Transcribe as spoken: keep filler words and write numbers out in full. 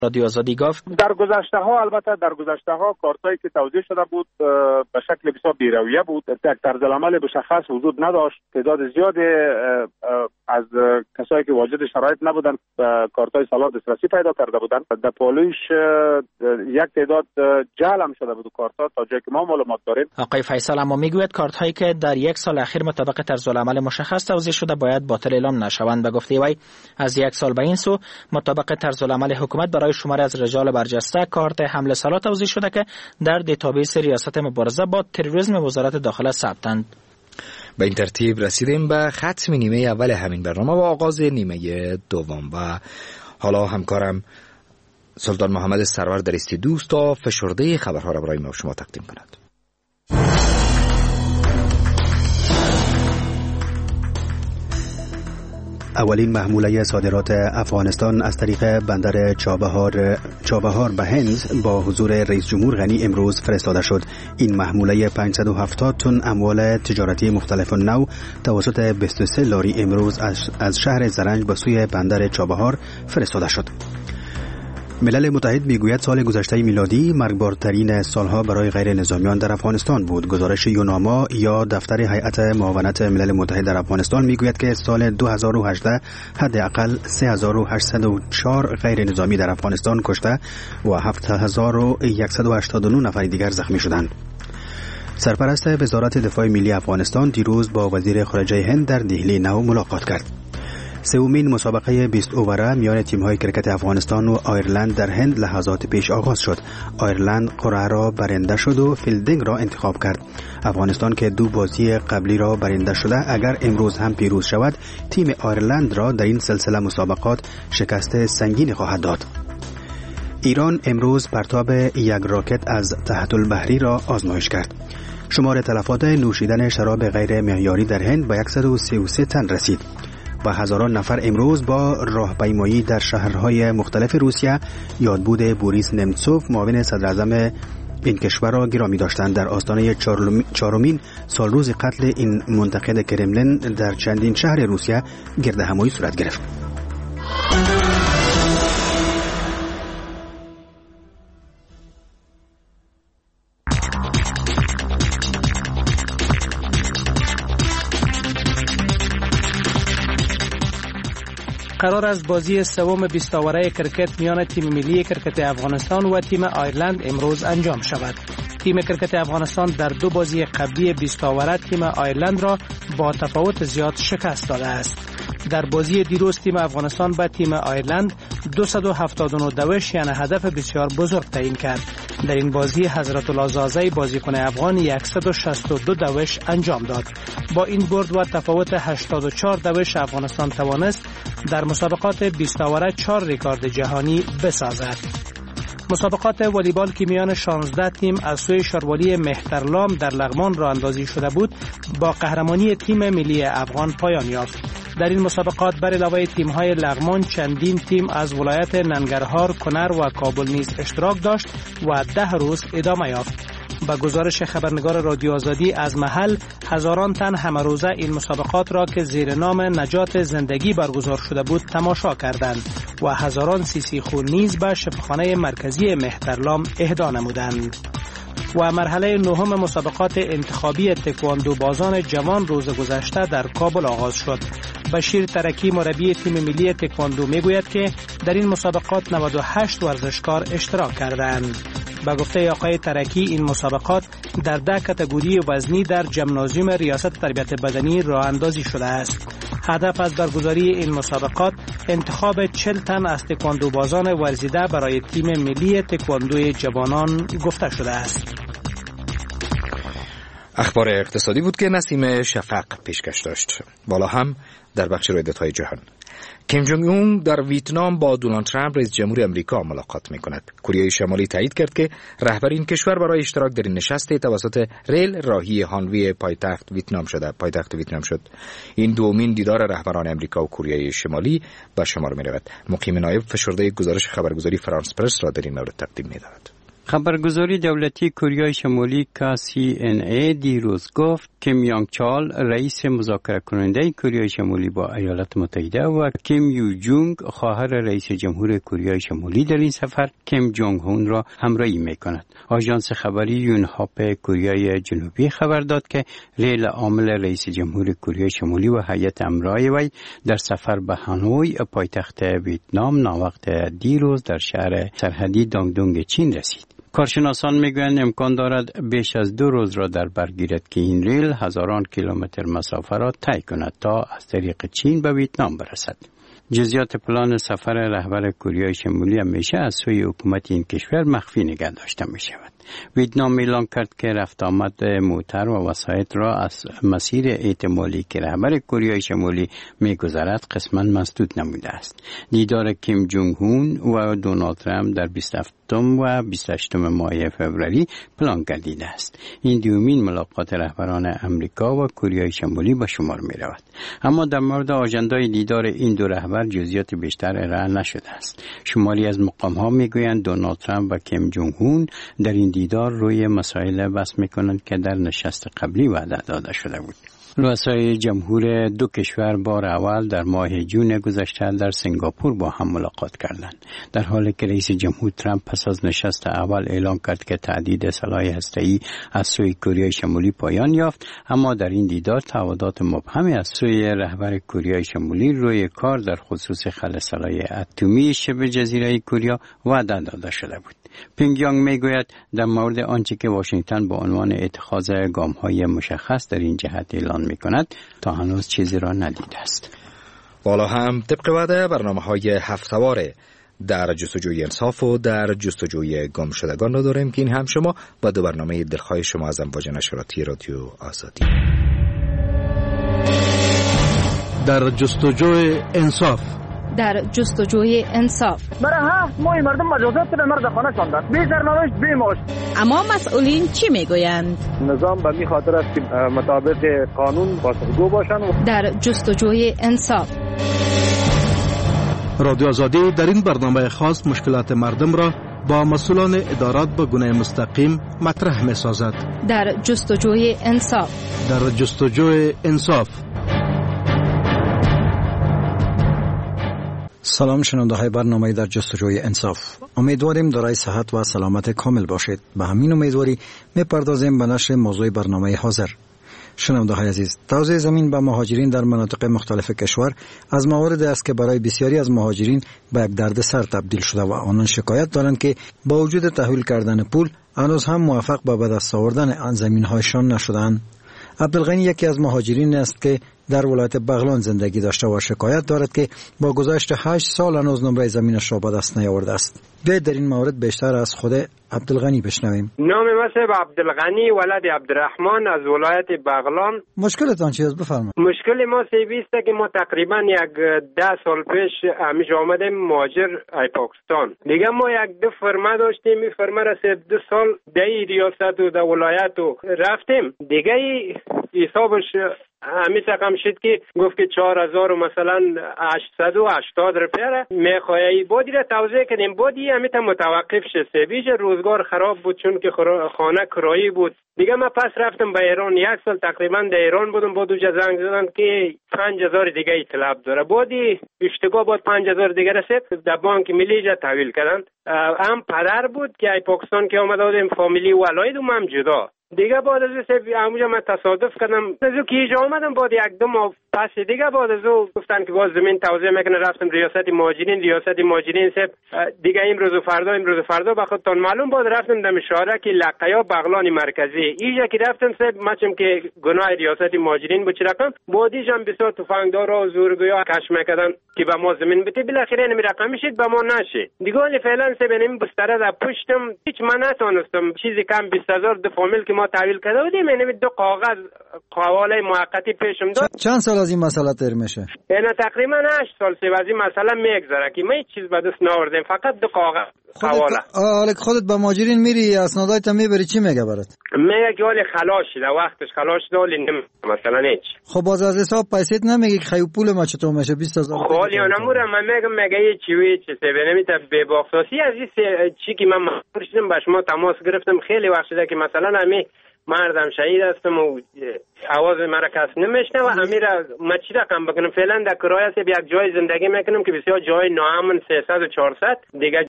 رادیو آزادی گفت در گذشته ها البته در گذشته ها کارتایی که توزیع شده بود به شکل بسیار بی‌رویه بود، یک طرز عمل مشخص وجود نداشت. تعداد زیادی از کسایی که واجد شرایط نبودند به کارتای سالار دسترسی پیدا کرده بودند. در پالوش یک تعداد جعل هم شده بود کارتا تا جایی که ما معلومات داریم. آقای فیصل اما میگوید کارت هایی که در یک سال اخیر مطابق طرز العمل مشخص توزیع شده باید باطل اعلام نشوند. به گفته وی از یک سال به این سو مطابق طرز العمل حکومت برای شماری از رجال برجسته کارت حمل سلاح توزیع شده که در دیتابیس ریاست مبارزه با تروریسم وزارت داخله ثبتند. به این ترتیب رسیدیم به ختم نیمه اول همین برنامه و آغاز نیمه دوم و حالا همکارم سلطان محمد سرور در استودیو است تا فشرده خبرها را برای ما و شما تقدیم کند. اولین محموله صادرات افغانستان از طریق بندر چابهار چابهار به هند با حضور رئیس جمهور غنی امروز فرستاده شد. این محموله پانصد و هفتاد تن اموال تجارتی مختلف نو توسط بیست و سه لاری امروز از شهر زرنج به سوی بندر چابهار فرستاده شد. ملل متحد میگوید سال گذشته میلادی مرگبارترین سالها برای غیر نظامیان در افغانستان بود. گزارش یوناما یا دفتر هیئت معاونت ملل متحد در افغانستان میگوید که سال دو هزار و هجده حداقل سه هزار و هشتصد و چهار غیر نظامی در افغانستان کشته و هفت هزار و صد و هشتاد و نه نفر دیگر زخمی شدند. سرپرست وزارت دفاع ملی افغانستان دیروز با وزیر خارجه هند در دهلی نو ملاقات کرد. سومین مسابقه بیست اووره میان تیم‌های کرکت افغانستان و آیرلند در هند لحظات پیش آغاز شد. آیرلند قرعه را برنده شد و فیلدینگ را انتخاب کرد. افغانستان که دو بازی قبلی را برنده شده اگر امروز هم پیروز شود تیم آیرلند را در این سلسله مسابقات شکست سنگین خواهد داد. ایران امروز پرتاب یک راکت از تحت البحری را آزمایش کرد. شمار تلفات نوشیدن شراب غیر معیاری در هند به صد و سی و سه تن رسید. و هزاران نفر امروز با راهپیمایی در شهرهای مختلف روسیه یادبود بوریس نمتسوف معاون صدر اعظم این کشور را گرامی داشتند. در آستانه چهارمین سالروز قتل این منتقد کرملین در چندین شهر روسیه گردهمایی صورت گرفت. قرار است بازی سوم بیست اوره کرکت میان تیم ملی کرکت افغانستان و تیم آیرلند امروز انجام شود. تیم کرکت افغانستان در دو بازی قبلی بیست اوره تیم آیرلند را با تفاوت زیاد شکست داده است. در بازی دیروز تیم افغانستان به تیم آیرلند دویست و هفتاد و نه دوش یعنی هدف بسیار بزرگ تعیین کرد. در این بازی حضرت الله زازی بازیکن افغان صد و شصت و دو دوش انجام داد. با این برد و تفاوت هشتاد و چهار دوش افغانستان توانست در مسابقات بیست اوره چهار رکورد جهانی بسازد. مسابقات والیبال که میان شانزده تیم از سوی شاروالی مهترلام در لغمان راه اندازی شده بود با قهرمانی تیم ملی افغان پایان یافت. در این مسابقات بر علاوه تیم‌های لغمان چندین تیم از ولایت ننگرهار، کنر و کابل نیز اشتراک داشت و ده روز ادامه یافت. با گزارش خبرنگار رادیو آزادی از محل هزاران تن همه روزه این مسابقات را که زیر نام نجات زندگی برگزار شده بود تماشا کردند و هزاران سیسی خون نیز به شفاخانه مرکزی مهترلام اهدا نمودند. و مرحله نهم مسابقات انتخابی تکواندو بازان جوان روز گذشته در کابل آغاز شد. بشیر ترکی مربی تیم ملی تکواندو میگوید که در این مسابقات نود و هشت ورزشکار اشتراک کردند. با گفته آقای ترکی این مسابقات در ده کاتگوری وزنی در ژیمنازیوم ریاست تربیت بدنی راه اندازی شده است. هدف از برگزاری این مسابقات انتخاب چهل تن از تکواندو بازان ورزیده برای تیم ملی تکواندوی جوانان گفته شده است. اخبار اقتصادی بود که نسیم شفق پیشکش داشت. بالا هم در بخش رویدادهای جهان. کیم جونگ اون در ویتنام با دونالد ترامپ رئیس جمهور آمریکا ملاقات می‌کند. کره شمالی تایید کرد که رهبر این کشور برای اشتراک در این نشست توسط ریل راهی هانوی پایتخت ویتنام شده پایتخت ویتنام شد. این دومین دیدار رهبران آمریکا و کره شمالی به شمار می‌رود. مقیم نایب فشرده گزارش خبرگزاری فرانس پرس را در این مورد تقدیم می‌دهد. خبرگزاری دولتی کره شمالی کا سی ان ای دیروز گفت کیم یانگ چال رئیس مذاکره کننده کره شمالی با ایالات متحده و کیم یو جونگ خواهر رئیس جمهور کره شمالی در این سفر کیم جونگ هون را همراهی میکند. آژانس خبری یونهاپ کره جنوبی خبر داد که ریل عامل رئیس جمهور کره شمالی و هیئت همراه وی در سفر به هانوی پایتخت ویتنام ناوقت دیروز در شهر سرحدی دانگدونگ چین رسید. کارشناسان میگویند امکان دارد بیش از دو روز را در بر گیرد که این ریل هزاران کیلومتر مسافت را طی کند تا از طریق چین به ویتنام برسد. جزئیات پلان سفر رهبر کره شمالی همیشه از سوی حکومت این کشور مخفی نگه داشته می شود. ویتنام اعلام کرد که رفت آمد موتر و وسایط را از مسیر احتمالی که رهبر کره شمالی می‌گذرد قسماً مسدود نموده است. دیدار کیم جونگ هون و دونالد ترامپ در بیست و هفتم و بیست و هشتم ماه فوریه پلان گردیده است. این دومین ملاقات رهبران امریکا و کره شمالی به شمار می‌رود. اما در مورد آژاندای دیدار این دو رهبر جزئیات بیشتر ارائه نشده است. شماری از مقام‌ها می‌گویند دونالد ترامپ و کیم جونگ هون در این دیدار روی مسائل بحث می‌کنند که در نشست قبلی وعده داده شده بود. رؤسای جمهور دو کشور بار اول در ماه جون گذشته در سنگاپور با هم ملاقات کردند، در حالی که رئیس جمهور ترامپ پس از نشست اول اعلام کرد که تهدید سلاح هسته‌ای از سوی کره شمالی پایان یافت. اما در این دیدار تعهدات مبهمی از سوی رهبر کره شمالی روی کار در خصوص خلع سلاح اتمی شبه جزیره کره وعده داده شده بود. پینگیانگ میگوید در مورد آنچه که واشنگتن به عنوان اتخاذ گام‌های مشخص در این جهت اعلان می‌کند تا هنوز چیزی را ندیده است. بالا هم طبق وعده برنامه‌های هفته‌واره در جستجوی انصاف و در جستجوی گم شدگان را داریم که این هم شما با دو برنامه دلخواه شما از امواج نشراتی رادیو آزادی. در جستجوی انصاف در جستجوی انصاف برای هفت ماه مردم مجازات به مرد خانه شاندن، بی سرنوشت بی معاش. اما مسئولین چی میگویند؟ نظام به می خاطر است که مطابق قانون پاسخگو باشند. در جستجوی انصاف رادیو آزادی در این برنامه خاص مشکلات مردم را با مسئولان ادارات به گونه مستقیم مطرح می سازد. در جستجوی انصاف در جستجوی انصاف سلام شنونده های برنامه در جستجوی انصاف. امیدواریم دارای صحت و سلامت کامل باشید. به همین امیدواری میپردازیم به نشر موضوع برنامه حاضر. شنونده های عزیز، توزیع زمین به مهاجرین در مناطق مختلف کشور از مواردی است که برای بسیاری از مهاجرین به یک دردسر تبدیل شده و آنان شکایت دارند که با وجود تحویل کردن پول هنوز هم موفق به به دست آوردن آن زمین هایشان نشدند. عبدالغنی یکی از مهاجرین است که در ولایت بغلان زندگی داشته و شکایت دارد که با گذشت هشت سال هنوز نمره زمینش را به دست نیاورده است. بیایید در این مورد بیشتر از خود عبدالغنی بشنویم. نام من عبدالغنی ولد عبدالرحمن از ولایت بغلان. مشکلتان چی است؟ بفرمایید. مشکل ما سیبیسته که ما تقریبا یک ده سال پیش همیشه آمدیم مهاجر ای پاکستان. دیگه ما یک دو فرما داشتیم، این فرما را سه دو سال در ریاست و در ولایت و رفتیم. دیگه حسابش همیشه رقم شد که گفت که چهار هزار و مثلا هشتصد و هشتاد روپیه میخوایی. بودی را توضیح کردیم، بودی همیشه متوقف شد. سبیش روزگار خراب بود چون که خانه کرایی بود. دیگه من پس رفتم به ایران، یک سال تقریبا در ایران بودم. با دوجه زنگ زدن که پنج هزار دیگه طلب داره. بودی اشتباه بود، پنج هزار دیگه رسید در بانک ملی جا تحویل کردن. هم پدر بود که ای پاکستان که آمده بودیم فامیلی ولایت و هم جدا. دیگه بعد از این همونجا من تصادف کردم از او که اینجا آمدم. بعد یک دو ماه پس دیگه بعد از او گفتن که باز زمین توزیع میکنه. رفتم ریاست مهاجرین ریاست مهاجرین سب دیگه امروز و فردا امروز و فردا به خودتان معلوم. بعد رفتم در شهر که لقیا بغلان مرکزی اینجا که رفتم سب مچم که گناه ریاست مهاجرین بود چی رقم بودیش هم بسیار تفنگدار و زورگویا کش میکردن که به ما زمین بده. بالاخره نمی رقم میشید به ما نشه. دیگه فعلا سب نمی بستره در پشتم هیچ من نتونستم چیزی کم بیست هزار دو فامیل که ما تحویل کرده بودیم یعنی دو کاغذ قواله موقتی پیشم داد. چند سال از این مسئله تر میشه؟ یعنی تقریبا هشت سال سی از این مسئله میگذره که ما هیچ چیز به دست نآوردیم، فقط دو کاغذ حواله. حالا خودت به ماجرین میری اسنادایت میبری چی میگه برات؟ میگه که حالی خلاص شده وقتش خلاص شده حالی نم مثلا هیچ. خب باز از حساب پیسیت نمیگی که خیلی پول ما چطور میشه بیست هزار؟ خب حالی اونموره من میگم میگه یه چیوی چه سبب نمیته به باختاسی از این چی که من مجبور شدم با شما تماس گرفتم خیلی وقت شده که مثلا همین مردم شهید هستم و آواز مرا کس نمیشنه و امیر ما چی رقم بکنم فعلا در کرایه یک جای زندگی میکنم که بسیار جای ناامن سیصد و چهارصد دیگه